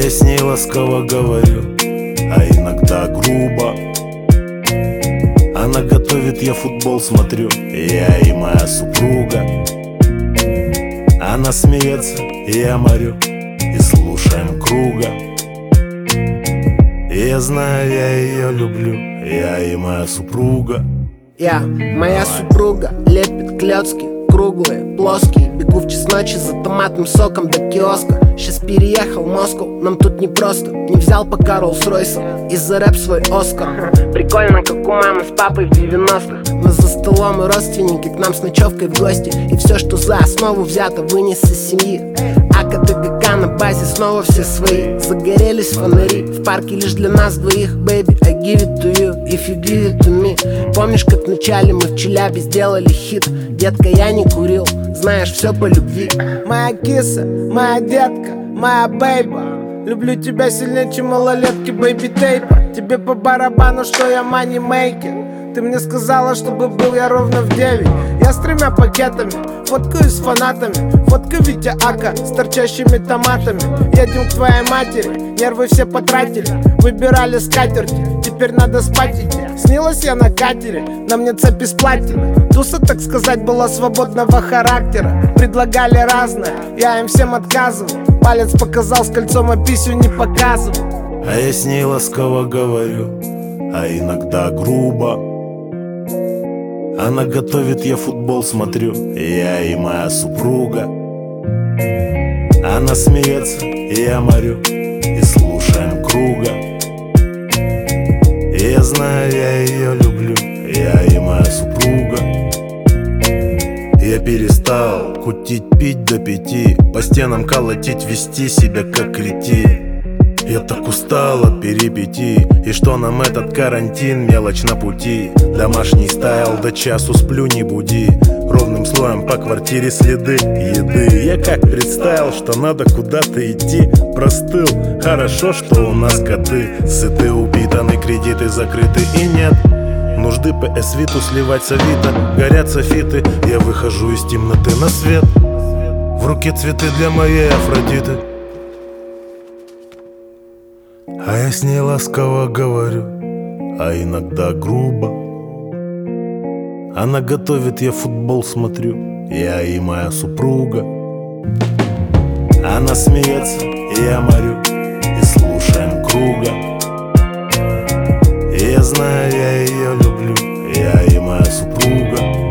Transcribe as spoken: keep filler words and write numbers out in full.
я с ней ласково говорю, а иногда грубо. Она готовит, я футбол смотрю, я и моя супруга. Она смеется, я морю, и слушаем круга. И я знаю, я ее люблю, я и моя супруга. Я, моя супруга, лепит клёцки круглые, плоские. Бегу в час ночи за томатным соком до киоска. Сейчас переехал в Москву, нам тут непросто. Не взял пока Роллс-Ройса, из-за рэп свой Оскар. Прикольно, как у мамы с папой в девяностых. Мы за столом и родственники к нам с ночевкой в гости. И все, что за основу взято, вынес из семьи. АКДГК на базе снова все свои. Загорелись фонари, в парке лишь для нас двоих. Baby, I give it to you, if you give it to me. Помнишь, как вначале мы в Челябе сделали хит? Детка, я не курил, знаешь, все по любви. Моя киса, моя детка, моя бейба. Люблю тебя сильнее, чем малолетки бэйби тейпа. Тебе по барабану, что я манимейкер. Ты мне сказала, чтобы был я ровно в девять. Я с тремя пакетами, фоткаю с фанатами. Фотка Витя Ака с торчащими томатами. Едем к твоей матери, нервы все потратили. Выбирали скатерти, теперь надо спать идти. Снилась я на катере, на мне цепи с платины. Туса, так сказать, была свободного характера. Предлагали разное, я им всем отказывал. Палец показал с кольцом, а писю не показывал. А я с ней ласково говорю, а иногда грубо. Она готовит, я футбол смотрю, я и моя супруга. Она смеется, я морю, и слушаем круга. И я знаю, я ее люблю, я и моя супруга. Я перестал кутить, пить до пяти, по стенам колотить, вести себя как кретин. Я так устал от перипетий, и что нам этот карантин, мелочь на пути. Домашний стайл, до часу сплю, не буди. Ровным слоем по квартире следы еды. Я как представил, что надо куда-то идти, простыл, хорошо, что у нас коты. Сыты, упитаны, кредиты закрыты и нет нужды ПС Виту сливать с Авито. Горят софиты, я выхожу из темноты на свет. В руке цветы для моей Афродиты. А я с ней ласково говорю, а иногда грубо. Она готовит, я футбол смотрю, я и моя супруга. Она смеется, я морю, и слушаем круга. И я знаю, я ее люблю, я и моя супруга.